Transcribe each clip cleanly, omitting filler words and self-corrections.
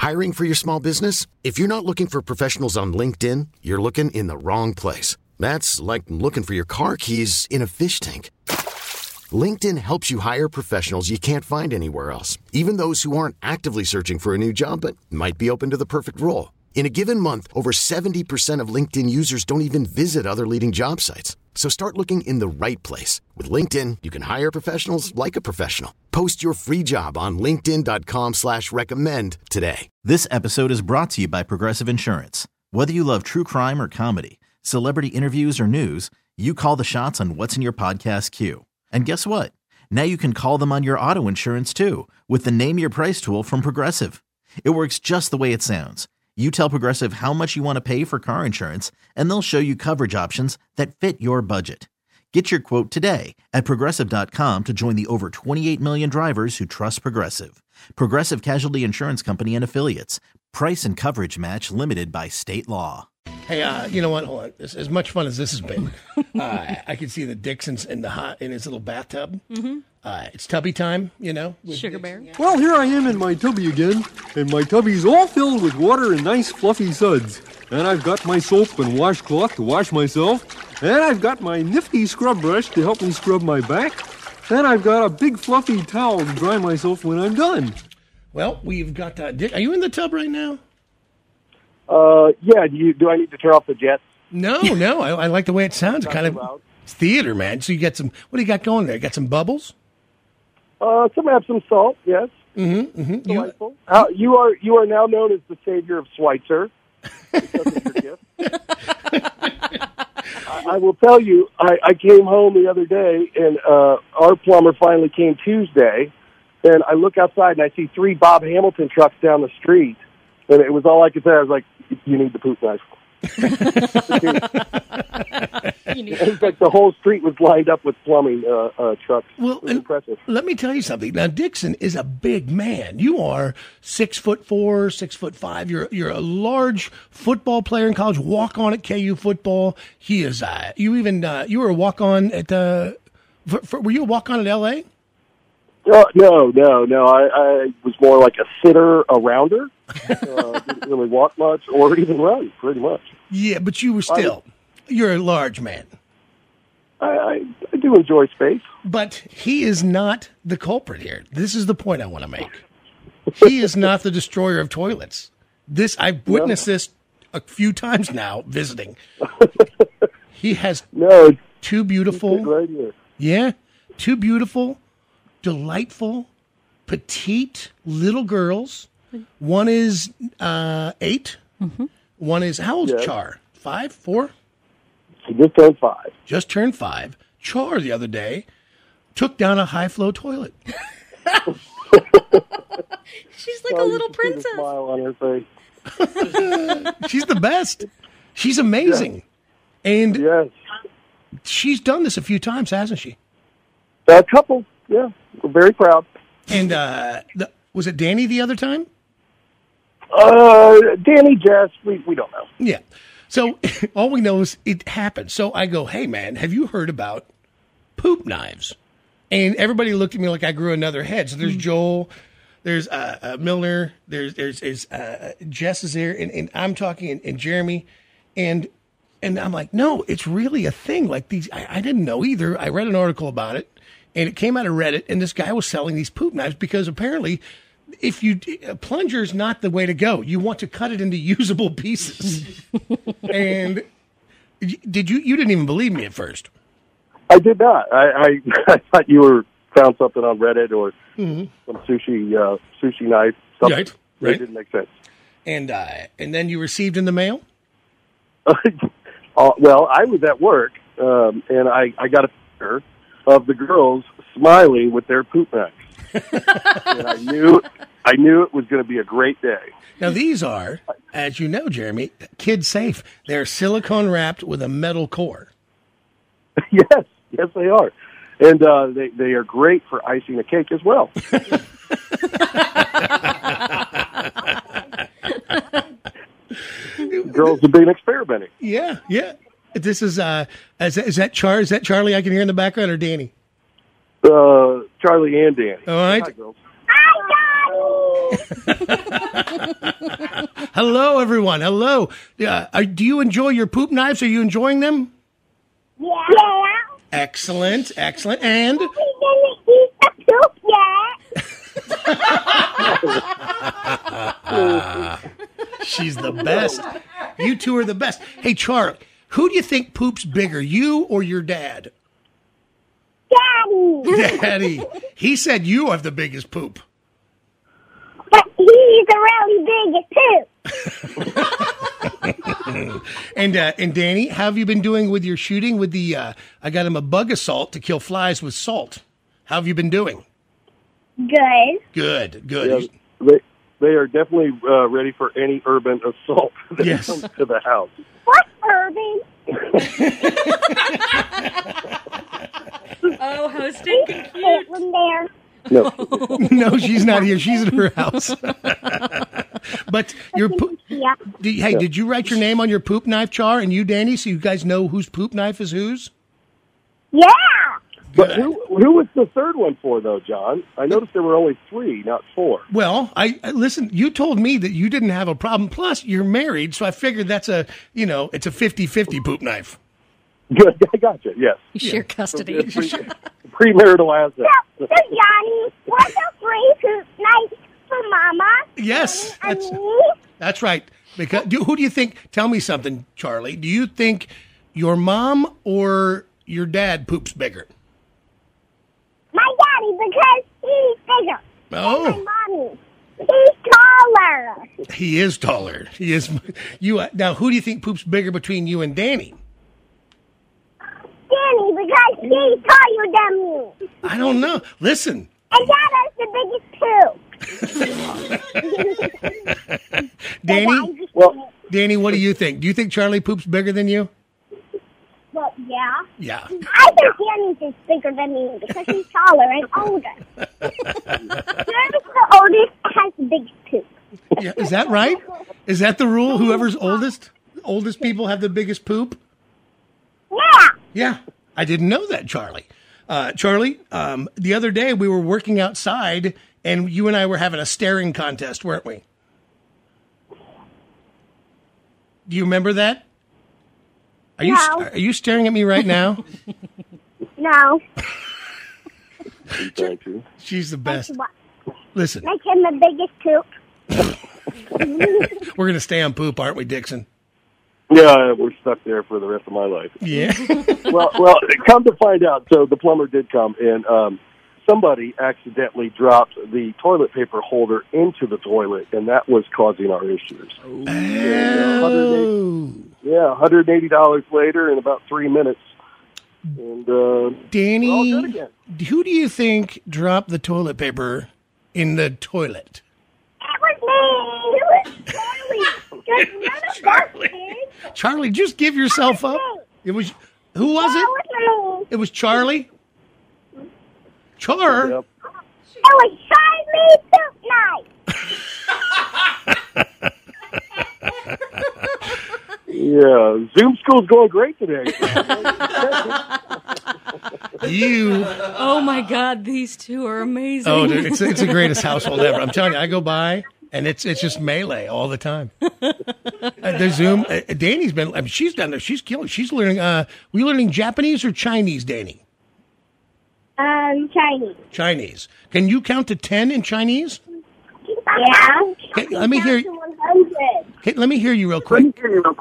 Hiring for your small business? If you're not looking for professionals on LinkedIn, you're looking in the wrong place. That's like looking for your car keys in a fish tank. LinkedIn helps you hire professionals you can't find anywhere else, even those who aren't actively searching for a new job but might be open to the perfect role. In a given month, over 70% of LinkedIn users don't even visit other leading job sites. So start looking in the right place. With LinkedIn, you can hire professionals like a professional. Post your free job on linkedin.com/recommend today. This episode is brought to you by Progressive Insurance. Whether you love true crime or comedy, celebrity interviews or news, you call the shots on what's in your podcast queue. And guess what? Now you can call them on your auto insurance too with the Name Your Price tool from Progressive. It works just the way it sounds. You tell Progressive how much you want to pay for car insurance, and they'll show you coverage options that fit your budget. Get your quote today at Progressive.com to join the over 28 million drivers who trust Progressive. Progressive Casualty Insurance Company and Affiliates. Price and coverage match limited by state law. Hey, you know what? Hold on. As much fun as this has been, I can see the Dixon's in his little bathtub. Mm-hmm. It's tubby time, you know. Sugar Bear. Well, here I am in my tubby again, and my tubby's all filled with water and nice fluffy suds. And I've got my soap and washcloth to wash myself, and I've got my nifty scrub brush to help me scrub my back, and I've got a big fluffy towel to dry myself when I'm done. Well, we've got Dick. Are you in the tub right now? Yeah. Do I need to turn off the jets? No. I like the way it sounds. Kind of it's theater, man. So you got some. What do you got going there? Got some bubbles? Some have some salt. Yes. Mm-hmm. Mm-hmm. Delightful. You are now known as the savior of Schweitzer. I will tell you. I came home the other day, and our plumber finally came Tuesday, and I look outside and I see 3 Bob Hamilton trucks down the street. And it was all I could say. I was like, you need the poop knife. In fact, the whole street was lined up with plumbing trucks. Well, it was impressive. Let me tell you something. Now, Dixon is a big man. You are 6'4", 6'5". You're a large football player in college. Walk on at KU football. He is. You were a walk on at. Were you a walk on at LA? No. I was more like a sitter, a rounder. Didn't really walk much or even run, pretty much. Yeah, but you were still. You're a large man. I do enjoy space. But he is not the culprit here. This is the point I want to make. He is not the destroyer of toilets. I've witnessed this a few times now visiting. He has two beautiful. Right here. Yeah, two beautiful, delightful, petite little girls. One is 8. Mm-hmm. One is, how old is Char? 5, 4? She just turned 5. Just turned 5. Char, the other day, took down a high-flow toilet. She's like a little princess. A smile on her face. She's the best. She's amazing. Yeah. And she's done this a few times, hasn't she? A couple, yeah. We're very proud. And was it Danny the other time? Danny, Jess, we don't know. Yeah. So all we know is it happened. So I go, hey, man, have you heard about poop knives? And everybody looked at me like I grew another head. So there's Joel, there's Milner, there's Jess is there, and I'm talking, and Jeremy, and I'm like, no, it's really a thing. Like these, I didn't know either. I read an article about it, and it came out of Reddit, and this guy was selling these poop knives because apparently, a plunger is not the way to go. You want to cut it into usable pieces. And you didn't even believe me at first. I did not. I thought you found something on Reddit or some sushi knife. Something. Right. It didn't make sense. And then you received in the mail? Well, I was at work, and I got a picture of the girls smiling with their poop knives. And I knew it was going to be a great day. Now, these are, as you know, Jeremy, kid safe. They're silicone wrapped with a metal core. Yes, they are. And they are great for icing a cake as well. Girls have been experimenting. Yeah. This is that Charlie I can hear in the background, or Danny? Charlie and Danny. All right. Hi, girls. Hello, everyone. Hello. Do you enjoy your poop knives? Are you enjoying them? Yeah. Excellent. And? We didn't eat the poop yet. She's the best. You two are the best. Hey, Charlie, who do you think poops bigger, you or your dad? Daddy. He said you have the biggest poop. But he's a really big poop. And Danny, how have you been doing with your shooting with the, I got him a bug assault to kill flies with salt. How have you been doing? Good. Good. Yeah, they are definitely ready for any urban assault that Yes. comes to the house. What's urban? Oh, how stinking cute. Caitlin there. No. No, she's not here. She's in her house. But your poop. Yeah. Did you write your name on your poop knife, Char, and you, Danny, so you guys know whose poop knife is whose? Yeah. But who was the third one for, though, John? I noticed there were only 3, not 4. Well, I listen, you told me that you didn't have a problem. Plus, you're married, so I figured it's a 50-50 poop knife. Good, I gotcha, yes. Share custody. Premarital asset. So Johnny, what's a free poop knife for Mama? Yes, And that's me? that's right. Because who do you think? Tell me something, Charlie. Do you think your mom or your dad poops bigger? My daddy, because he's bigger. Oh. And my mommy, he's taller. He is taller. He is. You now. Who do you think poops bigger between you and Danny? Danny, because he's taller than me. I don't know. Listen, And Dad has the biggest poop. Danny. Well, Danny, what do you think? Do you think Charlie poops bigger than you? Well, yeah. Yeah. I think Danny's is bigger than me because he's taller and older. Whoever's the oldest has the biggest poop. Yeah. Is that right? Is that the rule? Whoever's oldest people have the biggest poop. Yeah. Yeah, I didn't know that, Charlie. Charlie, the other day we were working outside, and you and I were having a staring contest, weren't we? Do you remember that? Are you staring at me right now? No. trying to. She's the best. What? Listen, Make him the biggest poop. we're going to stay on poop, aren't we, Dixon? Yeah, we're stuck there for the rest of my life. Yeah. well, come to find out, so the plumber did come, and somebody accidentally dropped the toilet paper holder into the toilet, and that was causing our issues. Oh. $180 later in about 3 minutes. And Danny, we're all good again. who do you think dropped the toilet paper in the toilet? It was me. It was Charlie. Just none of Charlie. us did. Charlie, just give yourself up. It was, who was It it? was me. It was Charlie? Char? Yep. It was Charlie Poop Night. Yeah, Zoom school's going great today. You. Oh my God, these two are amazing. Oh, dude, it's the greatest household ever. I'm telling you, I go by and it's just melee all the time. There's Zoom. Danny's been. I mean, she's done there. She's killing. She's learning. Were you learning Japanese or Chinese, Danny? Chinese. Chinese. Can you count to 10 in Chinese? Yeah. Okay, let me hear. 100. Okay, let me hear you real quick.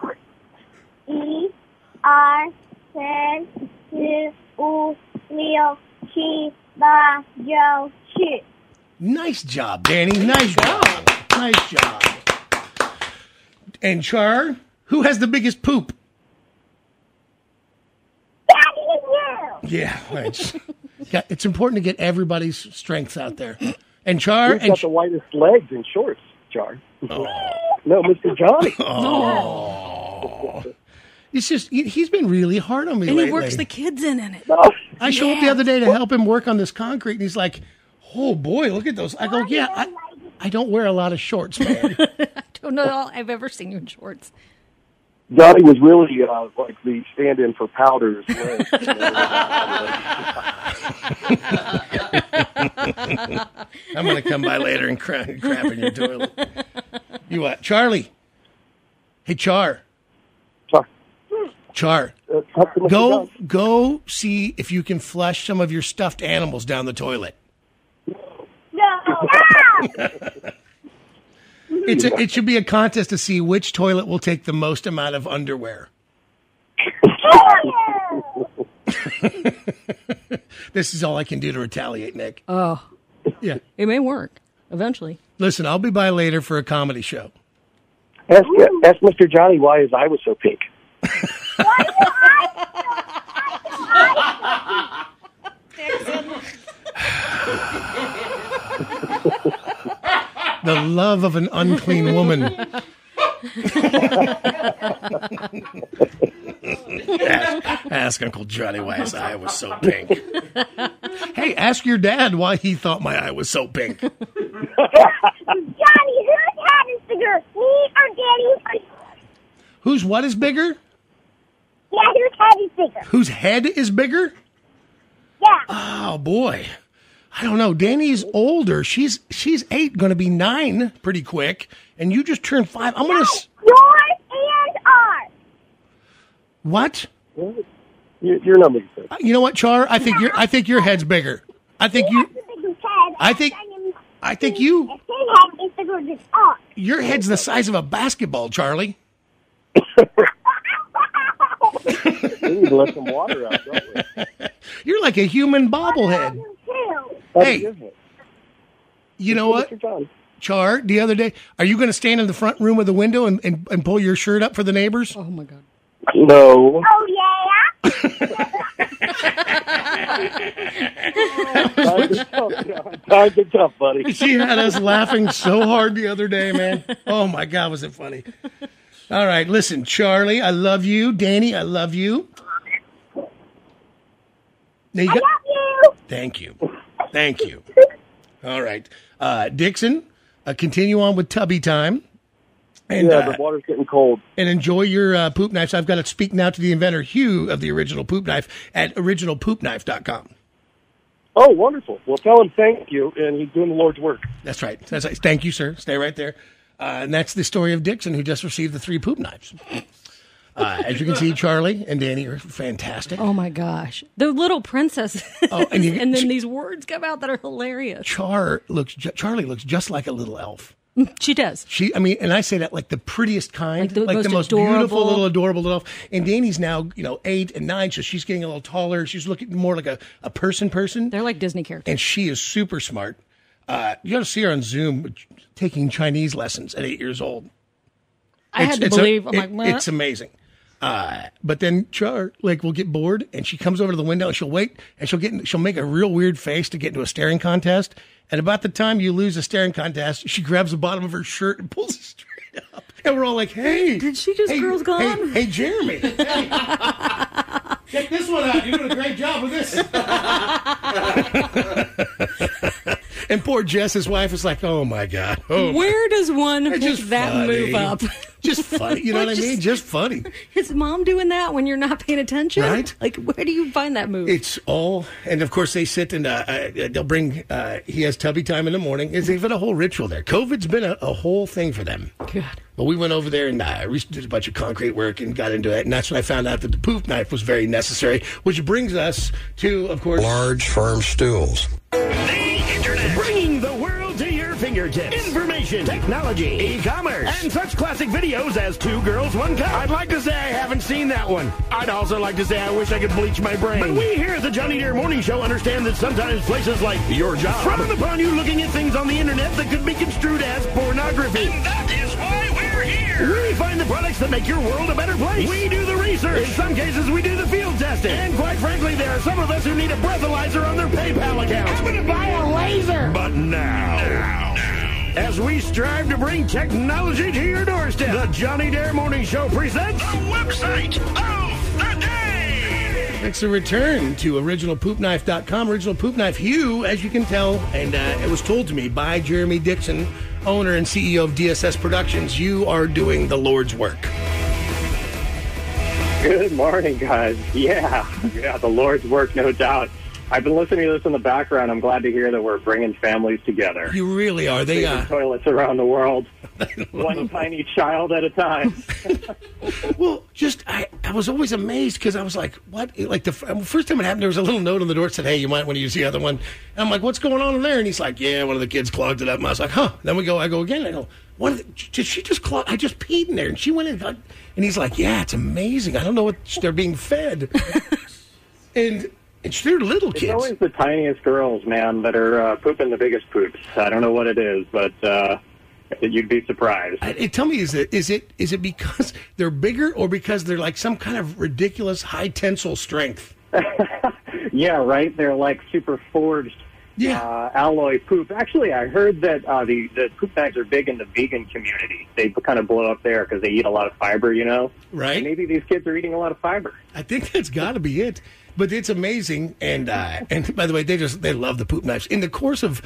E R 3 4 5 6 7 8 9 Nice job, Danny. Nice job. Nice job. And Char, who has the biggest poop? Daddy and you. Yeah, it's important to get everybody's strengths out there. And Char, Who's got the whitest legs and shorts, Char? No, Mr. Johnny. it's just he's been really hard on me and lately. he works the kids in it. No. I showed up the other day to help him work on this concrete, and he's like, "Oh boy, look at those!" I go, "Yeah, I don't wear a lot of shorts, man." I don't know I've ever seen you in shorts. Johnny was really like the stand-in for Powder's legs. I'm going to come by later and crap in your toilet. You what, Charlie? Hey, Char. Char. Go see if you can flush some of your stuffed animals down the toilet. No. It should be a contest to see which toilet will take the most amount of underwear. This is all I can do to retaliate, Nick. Oh, Yeah. it may work eventually. Listen, I'll be by later for a comedy show. Ask Mr. Johnny why his eye was so pink. The love of an unclean woman. Ask Uncle Johnny why his eye was so pink. Hey, ask your dad why he thought my eye was so pink. Johnny, whose head is bigger, me or Daddy's? Whose what is bigger? Yeah, whose head is bigger? Whose head is bigger? Yeah. Oh, boy. I don't know. Danny's older. She's 8, going to be 9 pretty quick. And you just turned 5. I'm going to... Yours and ours. What? Your number. You know what, Char? I think your head's bigger. I think you... He has the biggest head. I think you... His head is bigger than ours. Your head's the size of a basketball, Charlie. We need to let some water out, don't we? You're like a human bobblehead. Hey, you know what, Char, the other day, are you going to stand in the front room of the window and pull your shirt up for the neighbors? Oh, my God. No. Oh, yeah? Times are tough, buddy. She had us laughing so hard the other day, man. Oh, my God, was it funny. All right, listen, Charlie, I love you. Danny, I love you. Now you I got- love you. Thank you. Thank you. All right. Dixon, continue on with Tubby time. And, Yeah, the water's getting cold. and enjoy your poop knives. I've got to speak now to the inventor, Hugh, of the original poop knife at originalpoopknife.com. Oh, wonderful. Well, tell him thank you, and he's doing the Lord's work. That's right. That's right. Thank you, sir. Stay right there. And that's the story of Dixon, who just received the 3 poop knives. As you can see, Charlie and Danny are fantastic. Oh, my gosh. The little princess. Oh, and and then these words come out that are hilarious. Charlie looks just like a little elf. She does. And I say that like the prettiest kind, Like the most beautiful, adorable. little adorable little elf. And Danny's now, 8 and 9, so she's getting a little taller. She's looking more like a person. They're like Disney characters. And she is super smart. You got to see her on Zoom taking Chinese lessons at 8 years old. I had to believe. I'm like, what? It's amazing. But then Char will get bored, and she comes over to the window, and she'll wait, and she'll make a real weird face to get into a staring contest. And about the time you lose a staring contest, she grabs the bottom of her shirt and pulls it straight up. And we're all like, "Hey, Did she just Girls Gone? Hey, Jeremy, hey. Check this one out. You're doing a great job with this." And poor Jess, his wife, is like, "Oh my God, Where does one pick just that funny. move up? Just funny." You know what I mean? Just funny. Is mom doing that when you're not paying attention? Right. Like, where do you find that move? It's all, and of course they sit and they'll bring. He has Tubby time in the morning. They've got a whole ritual there. COVID's been a whole thing for them. Good. But we went over there and did a bunch of concrete work and got into it, and that's when I found out that the poop knife was very necessary. Which brings us to, of course, large firm stools. The Internet. Bringing the world to your fingertips. Information, technology, e-commerce, and such classic videos as Two Girls, One Cup. I'd like to say I haven't seen that one. I'd also like to say I wish I could bleach my brain. But we here at the Johnny Dare Morning Show understand that sometimes places like your job frown upon you looking at things on the Internet that could be construed as pornography. And that is why we're here. We find the products that make your world a better place. We do the research. In some cases, we do the field testing. And quite frankly, there are some of us who need a breathalyzer on their PayPal account. I'm going to buy a laser. But now, as we strive to bring technology to your doorstep, the Johnny Dare Morning Show presents the website of the day. it's a return to originalpoopknife.com. Original Poop Knife, Hugh, as you can tell, and it was told to me by Jeremy Dixon, owner and CEO of DSS Productions. You are doing the Lord's work. Good morning, guys. Yeah, the Lord's work, no doubt. I've been listening to this in the background. I'm glad to hear that we're bringing families together. You really are. They toilets around the world, one tiny child at a time. Well, I was always amazed because I was like, what? Like the first time it happened, there was a little note on the door that said, hey, you might want to use the other one. And I'm like, what's going on in there? And he's like, yeah, one of the kids clogged it up. And I was like, huh. Then I go again. I go, did she just clog? I just peed in there. And she went in. And he's like, yeah, it's amazing. I don't know what they're being fed. And they're little kids. It's always the tiniest girls, man, that are pooping the biggest poops. I don't know what it is, but you'd be surprised. Tell me, is it because they're bigger or because they're like some kind of ridiculous high tensile strength? Yeah, right. They're like super forged alloy poop. Actually, I heard that the poop bags are big in the vegan community. They kind of blow up there because they eat a lot of fiber, Right. And maybe these kids are eating a lot of fiber. I think that's got to be it. But it's amazing, and by the way, they love the poop knives. In the course of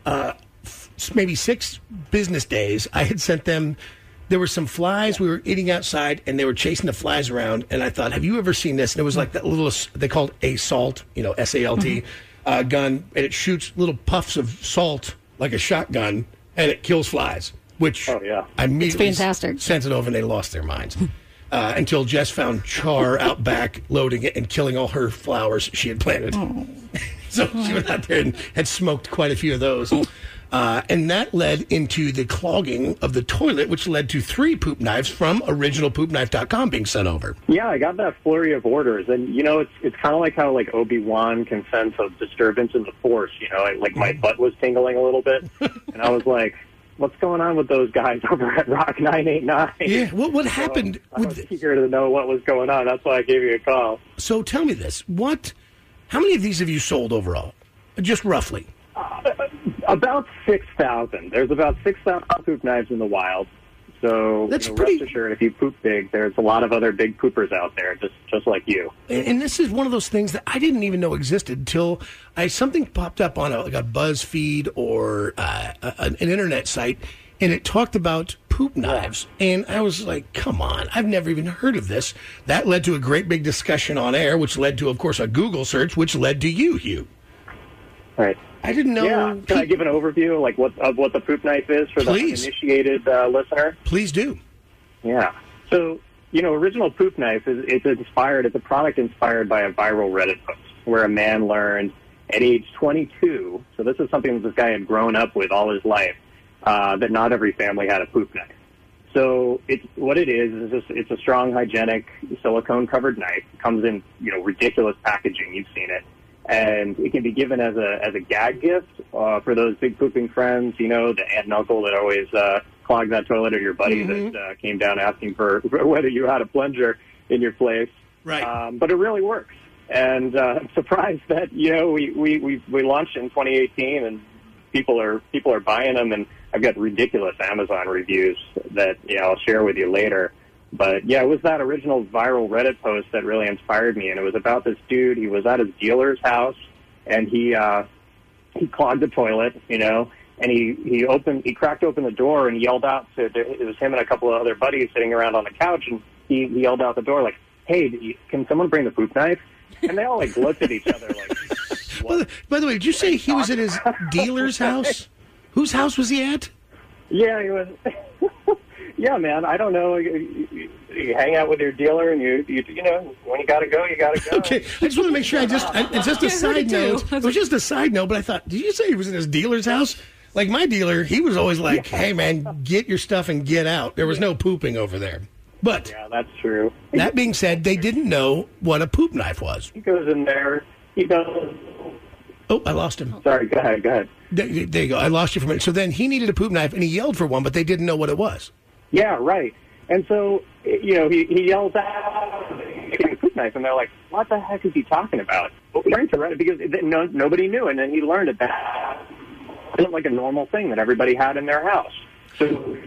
maybe 6 business days, I had sent them. There were some flies. We were eating outside, and they were chasing the flies around. And I thought, have you ever seen this? And it was like that little, they called a salt, SALT gun, and it shoots little puffs of salt like a shotgun, and it kills flies. Which I immediately sent it over, and they lost their minds. Until Jess found Char out back loading it and killing all her flowers she had planted. So she went out there and had smoked quite a few of those. And that led into the clogging of the toilet, which led to 3 poop knives from originalpoopknife.com being sent over. Yeah, I got that flurry of orders. And, it's kind of like how Obi-Wan can sense a disturbance in the Force. My butt was tingling a little bit. And I was like, what's going on with those guys over at Rock 989? Yeah, what happened? I was eager to know what was going on. That's why I gave you a call. So tell me this. How many of these have you sold overall? Just roughly. About 6,000. There's about 6,000 poop knives in the wild. So rest assured, if you poop big, there's a lot of other big poopers out there, just like you. And this is one of those things that I didn't even know existed until something popped up on a BuzzFeed or an internet site, and it talked about poop knives. And I was like, come on, I've never even heard of this. That led to a great big discussion on air, which led to, of course, a Google search, which led to you, Hugh. Right. I didn't know. Yeah. Can I give an overview of what the poop knife is for the uninitiated listener? Please do. Yeah. So, Original Poop Knife it's a product inspired by a viral Reddit post where a man learned at age 22, so this is something that this guy had grown up with all his life, that not every family had a poop knife. So it's a strong, hygienic, silicone-covered knife. It comes in, ridiculous packaging. You've seen it. And it can be given as a gag gift for those big pooping friends, the aunt and uncle that always clogged that toilet, or your buddy that came down asking for whether you had a plunger in your place. Right. But it really works. And I'm surprised that we launched in 2018 and people are buying them, and I've got ridiculous Amazon reviews that I'll share with you later. But, yeah, it was that original viral Reddit post that really inspired me, and it was about this dude. He was at his dealer's house, and he clogged the toilet, and he cracked open the door and yelled out to, it was him and a couple of other buddies sitting around on the couch, and he yelled out the door, like, hey, can someone bring the poop knife? And they all, looked at each other like, what? By the way, did you say he was at his dealer's house? Whose house was he at? Yeah, he was... Yeah, man, I don't know. You hang out with your dealer, and you when you got to go, you got to go. Okay, I just want to make sure. It's just a side note. It was just a side note, but I thought, did you say he was in his dealer's house? Like my dealer, he was always like, hey, man, get your stuff and get out. There was no pooping over there. But yeah, that's true. That being said, they didn't know what a poop knife was. He goes in there. He goes. Oh, I lost him. Sorry, go ahead. There you go. I lost you for a minute. So then he needed a poop knife, and he yelled for one, but they didn't know what it was. Yeah, right. And so, he yells out, a poop knife, and they're like, what the heck is he talking about? Well, we learned to Reddit because nobody knew, and then he learned that wasn't like a normal thing that everybody had in their house. So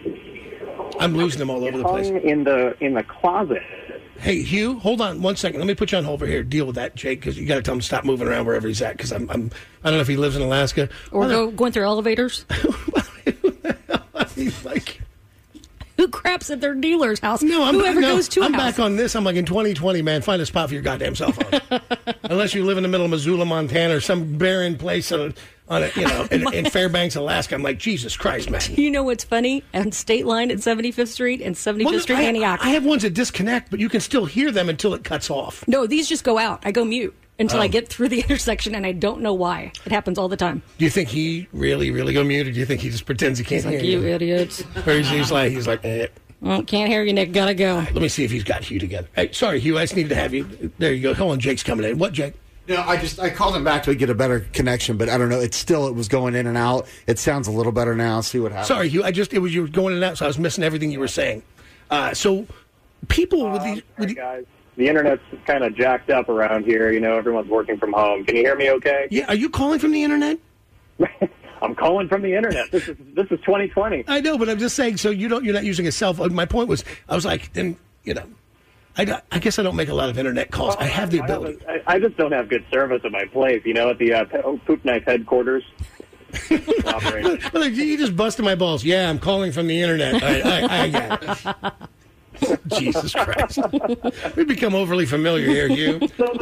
I'm losing them all over the place. In the closet. Hey, Hugh, hold on 1 second. Let me put you on hold over here. Deal with that, Jake, because you got to tell him to stop moving around wherever he's at, because I don't know if he lives in Alaska. Or going through elevators. I mean, like... Who craps at their dealer's house. No, I'm goes to a I'm house. back on this. I'm like, in 2020, man, find a spot for your goddamn cell phone. Unless you live in the middle of Missoula, Montana, or some barren place in Fairbanks, Alaska. I'm like, Jesus Christ, man. You know what's funny? On State Line at 75th Street and 75th Street, Antioch. I have ones that disconnect, but you can still hear them until it cuts off. No, these just go out. I go mute until I get through the intersection, and I don't know why. It happens all the time. Do you think he really go mute, or do you think he just pretends he can't hear you? Idiots. Or he's like, eh. Well, can't hear you, Nick. Gotta go. Let me see if he's got Hugh together. Hey, sorry, Hugh. I just needed to have you. There you go. Hold on, Jake's coming in. What, Jake? No, I called him back to get a better connection, but I don't know. It was going in and out. It sounds a little better now. See what happens. Sorry, Hugh. You were going in and out, so I was missing everything you were saying. So people with these guys, the internet's kind of jacked up around here. Everyone's working from home. Can you hear me? Okay? Yeah. Are you calling from the internet? I'm calling from the internet. This is 2020. I know, but I'm just saying. So you're not using a cell phone. My point was, I was like, then I guess I don't make a lot of internet calls. I have the ability. I just don't have good service at my place. At the Poop Knife headquarters. Look, you just busted my balls. Yeah, I'm calling from the internet. I get it. Jesus Christ. We've become overly familiar here, Hugh.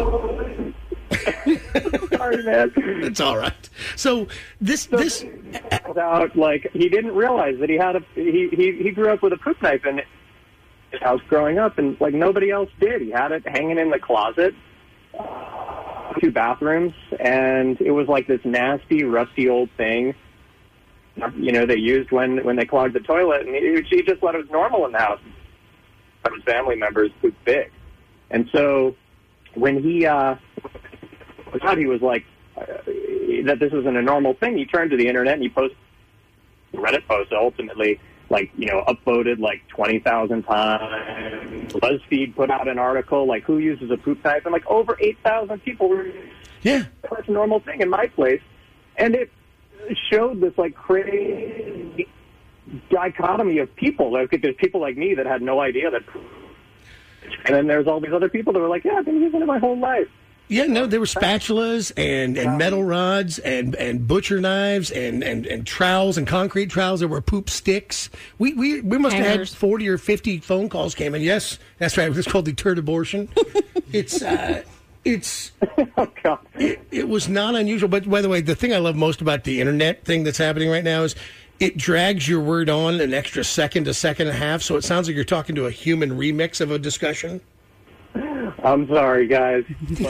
Sorry, man. It's all right. So this out he didn't realize that he had he grew up with a poop knife in his house growing up, and nobody else did. He had it hanging in the closet, 2 bathrooms, and it was this nasty, rusty old thing. They used when they clogged the toilet, and he just thought it was normal in the house. His family members poop big, and so when he thought he was that this isn't a normal thing, he turned to the internet and he posted a Reddit post, ultimately upvoted 20,000 times. BuzzFeed put out an article who uses a poop knife, and over 8,000 people were. Yeah, that's a normal thing in my place, and it showed this crazy dichotomy of people. There's people like me that had no idea that, and then there's all these other people that were like, yeah, I've been using it my whole life. Yeah, no, there were spatulas and metal rods and butcher knives and trowels and concrete trowels. There were poop sticks. We must have had 40 or 50 phone calls came in. Yes, that's right. It's called the turd abortion. It's oh God. It was not unusual. But by the way, the thing I love most about the internet thing that's happening right now is it drags your word on an extra second, a second and a half, so it sounds like you're talking to a human remix of a discussion. I'm sorry, guys.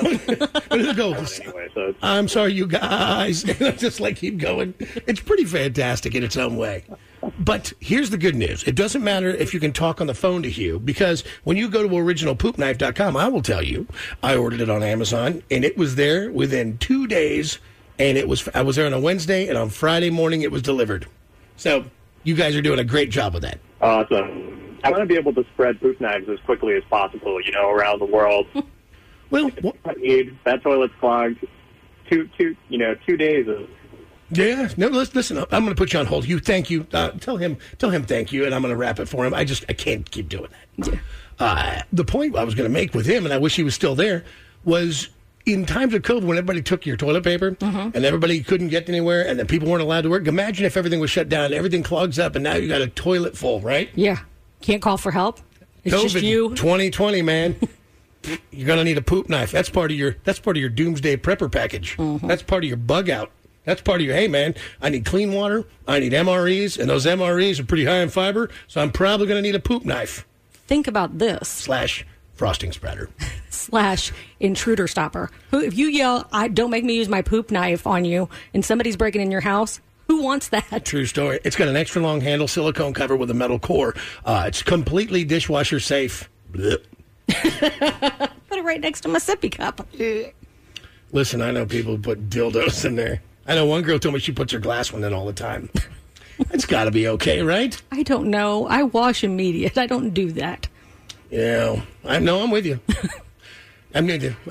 I'm sorry, you guys. Just keep going. It's pretty fantastic in its own way. But here's the good news. It doesn't matter if you can talk on the phone to Hugh, because when you go to originalpoopknife.com, I will tell you, I ordered it on Amazon, and it was there within 2 days, and I was there on a Wednesday, and on Friday morning it was delivered. So you guys are doing a great job with that. Awesome. I want to be able to spread poop knives as quickly as possible, around the world. Well, that toilet's clogged. 2 days of. Yeah, no. Listen. I'm going to put you on hold. Hugh, thank you. Tell him thank you, and I'm going to wrap it for him. I can't keep doing that. Yeah. The point I was going to make with him, and I wish he was still there, was in times of COVID when everybody took your toilet paper and everybody couldn't get anywhere, and then people weren't allowed to work. Imagine if everything was shut down, everything clogs up, and now you got a toilet full, right? Yeah. Can't call for help. It's COVID, just you. 2020, man. You're gonna need a poop knife. That's part of your doomsday prepper package. That's part of your bug out. That's part of your, hey man, I need clean water. I need MREs, and those MREs are pretty high in fiber, so I'm probably gonna need a poop knife. Think about this. / frosting spreader. / intruder stopper. If you yell, don't make me use my poop knife on you, and somebody's breaking in your house, who wants that? True story. It's got an extra long handle, silicone cover with a metal core. It's completely dishwasher safe. Put it right next to my sippy cup. Listen, I know people put dildos in there. I know one girl told me she puts her glass one in all the time. It's got to be okay, right? I don't know. I wash immediate. I don't do that. Yeah, I'm with you. I'm with you.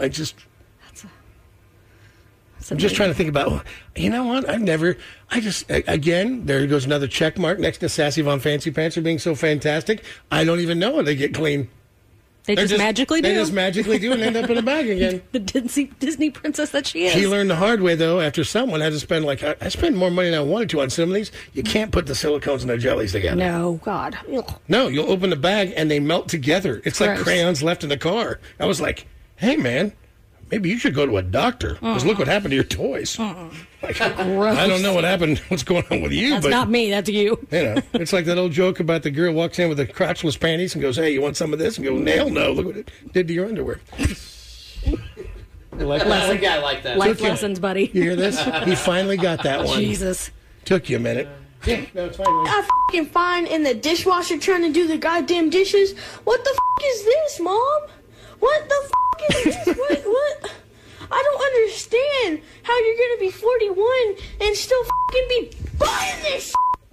I'm just trying to think about, you know what? Again, there goes another check mark next to Sassy Von Fancy Pants for being so fantastic. I don't even know when they get clean. They just magically do. They just magically do and end up in a bag again. The Disney princess that she is. She learned the hard way, though, after someone had to spend, like, I spent more money than I wanted to on some of these. You can't put the silicones and the jellies together. No, God. Ugh. No, you'll open the bag and they melt together. It's like crayons left in the car. I was like, hey, man, maybe you should go to a doctor. Because look what happened to your toys. Like, I don't know what happened, what's going on with you. That's but not me, that's you. You know, it's like that old joke about the girl walks in with the crotchless panties and goes, hey, you want some of this? And go, hell no, look what it did to your underwear. Like that? I like that. Life lessons, buddy. You hear this? He finally got that one. Jesus. Took you a minute. Yeah, no, it's fine. I f***ing fine in the dishwasher trying to do the goddamn dishes. What the f*** is this, Mom? What the f*** is this? What? I don't understand how you're going to be 41 and still f***ing be buying this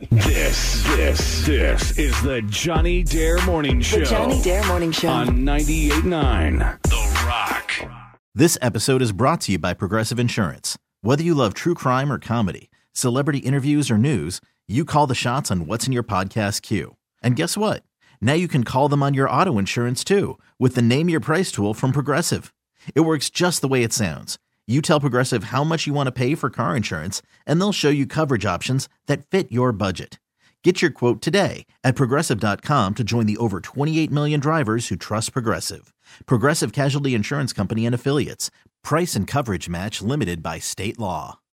This is the Johnny Dare Morning Show. The Johnny Dare Morning Show. On 98.9 The Rock. This episode is brought to you by Progressive Insurance. Whether you love true crime or comedy, celebrity interviews or news, you call the shots on what's in your podcast queue. And guess what? Now you can call them on your auto insurance too with the Name Your Price tool from Progressive. It works just the way it sounds. You tell Progressive how much you want to pay for car insurance, and they'll show you coverage options that fit your budget. Get your quote today at Progressive.com to join the over 28 million drivers who trust Progressive. Progressive Casualty Insurance Company and Affiliates. Price and coverage match limited by state law.